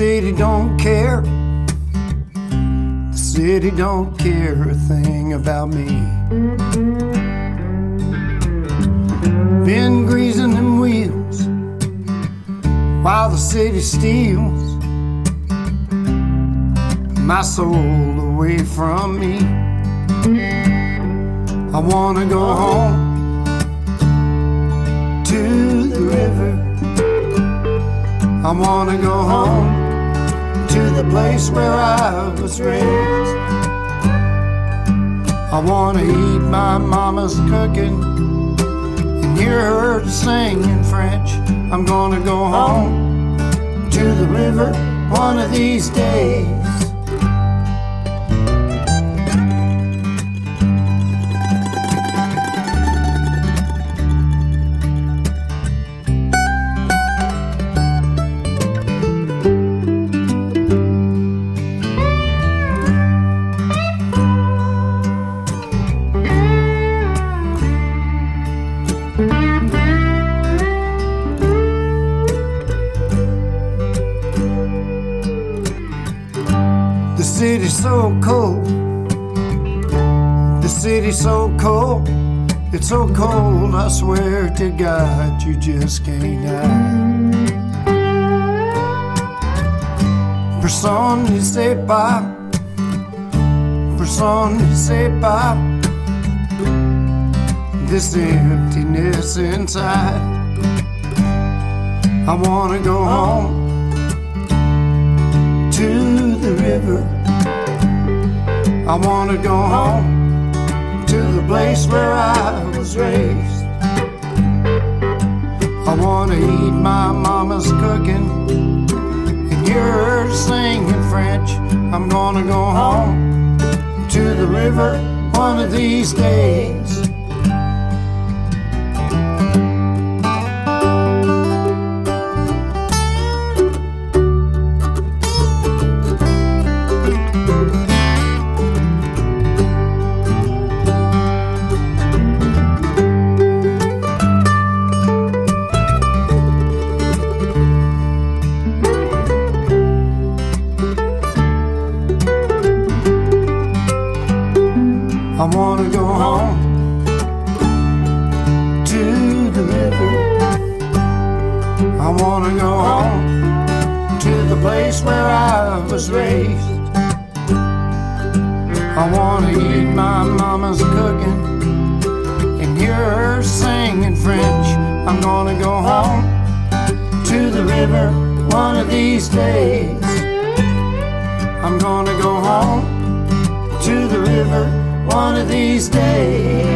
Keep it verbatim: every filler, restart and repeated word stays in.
city don't care. The city don't care a thing about me. Been greasing them wheels while the city steals my soul away from me. I wanna go home to the river. I wanna go home to the place where I was raised. I wanna eat my mama's cooking and hear her sing in French. I'm gonna go home to the river one of these days. The city's so cold, the city's so cold, it's so cold, I swear to God, you just can't hide. Personne ne sait pas, personne ne sait pas, this emptiness inside. I wanna go home to the river. I wanna go home to the place where I was raised. I wanna eat my mama's cooking and hear her sing in French. I'm gonna go home to the river one of these days. I wanna go home to the river. I wanna go home to the place where I was raised. I wanna eat my mama's cooking and hear her sing in French. I'm gonna go home to the river one of these days. I'm gonna go home to the river one of these days.